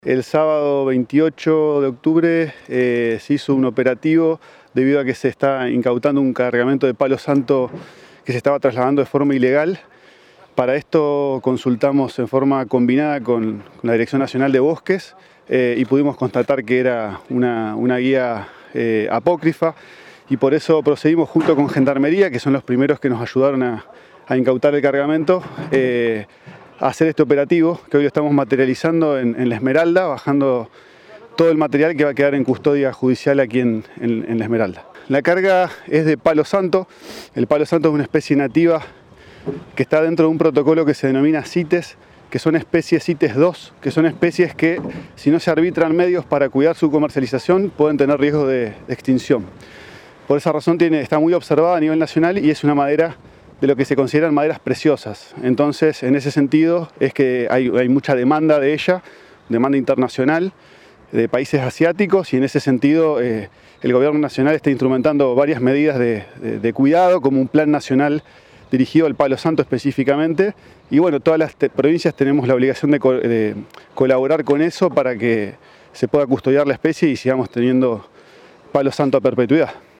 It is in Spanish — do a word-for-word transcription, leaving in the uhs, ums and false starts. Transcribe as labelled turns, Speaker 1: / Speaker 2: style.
Speaker 1: El sábado veintiocho de octubre eh, se hizo un operativo debido a que se está incautando un cargamento de palo santo que se estaba trasladando de forma ilegal. Para esto consultamos en forma combinada con la Dirección Nacional de Bosques eh, y pudimos constatar que era una, una guía eh, apócrifa, y por eso procedimos junto con Gendarmería, que son los primeros que nos ayudaron a, a incautar el cargamento, eh, a hacer este operativo que hoy lo estamos materializando en, en La Esmeralda, bajando todo el material que va a quedar en custodia judicial aquí en, en, en La Esmeralda. La carga es de palo santo. El palo santo es una especie nativa que está dentro de un protocolo que se denomina CITES, que son especies CITES dos, que son especies que, si no se arbitran medios para cuidar su comercialización, pueden tener riesgo de, de extinción. Por esa razón tiene, está muy observada a nivel nacional y es una madera de lo que se consideran maderas preciosas. Entonces, en ese sentido, es que hay, hay mucha demanda de ella, demanda internacional, de países asiáticos, y en ese sentido eh, el gobierno nacional está instrumentando varias medidas de, de, de cuidado, como un plan nacional dirigido al palo santo específicamente, y bueno, todas las provincias tenemos la obligación de, co de colaborar con eso para que se pueda custodiar la especie y sigamos teniendo palo santo a perpetuidad.